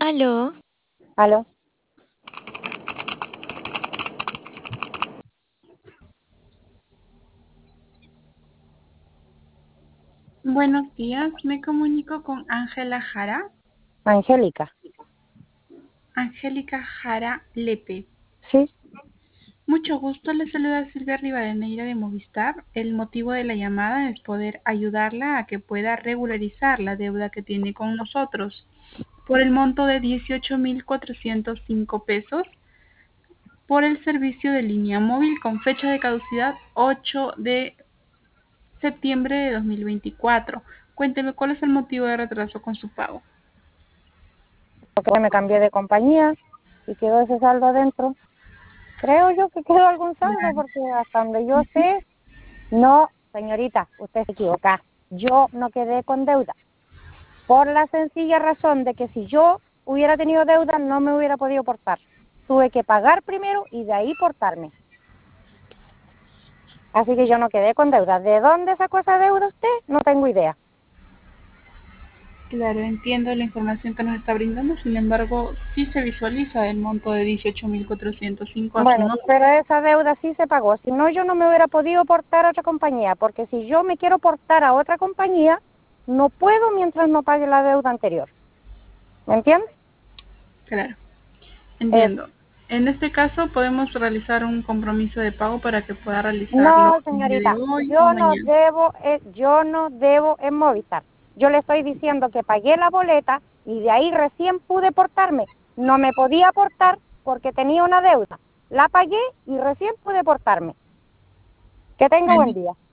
Aló, ¿Aló? Buenos días, me comunico con Ángela Jara. Angélica. Angélica Jara Lepe. Sí. Mucho gusto, le saluda Silvia Rivadeneira de Movistar. El motivo de la llamada es poder ayudarla a que pueda regularizar la deuda que tiene con nosotros por el monto de 18.405 pesos por el servicio de línea móvil con fecha de caducidad 8 de septiembre de 2024. Cuénteme cuál es el motivo de retraso con su pago. Porque me cambié de compañía y quedó ese saldo adentro. Creo yo que quedó algún saldo porque hasta donde yo sé, no, señorita, usted se equivoca. Yo no quedé con deuda. Por la sencilla razón de que si yo hubiera tenido deuda no me hubiera podido portar. Tuve que pagar primero y de ahí portarme. Así que yo no quedé con deuda. ¿De dónde sacó esa deuda usted? No tengo idea. Claro, entiendo la información que nos está brindando, sin embargo, sí se visualiza el monto de 18.405 a su Bueno, nombre. pero esa deuda sí se pagó. Si no, yo no me hubiera podido portar a otra compañía, porque si yo me quiero portar a otra compañía, no puedo mientras no pague la deuda anterior. ¿Me entiendes? Claro, Es, entiendo. En este caso, podemos realizar un compromiso de pago para que pueda realizarlo no, el día de señorita, hoy o mañana. yo no debo en Movistar. Yo le estoy diciendo que pagué la boleta y de ahí recién pude portarme. No me podía portar porque tenía una deuda. La pagué y recién pude portarme. Que tenga buen En, día.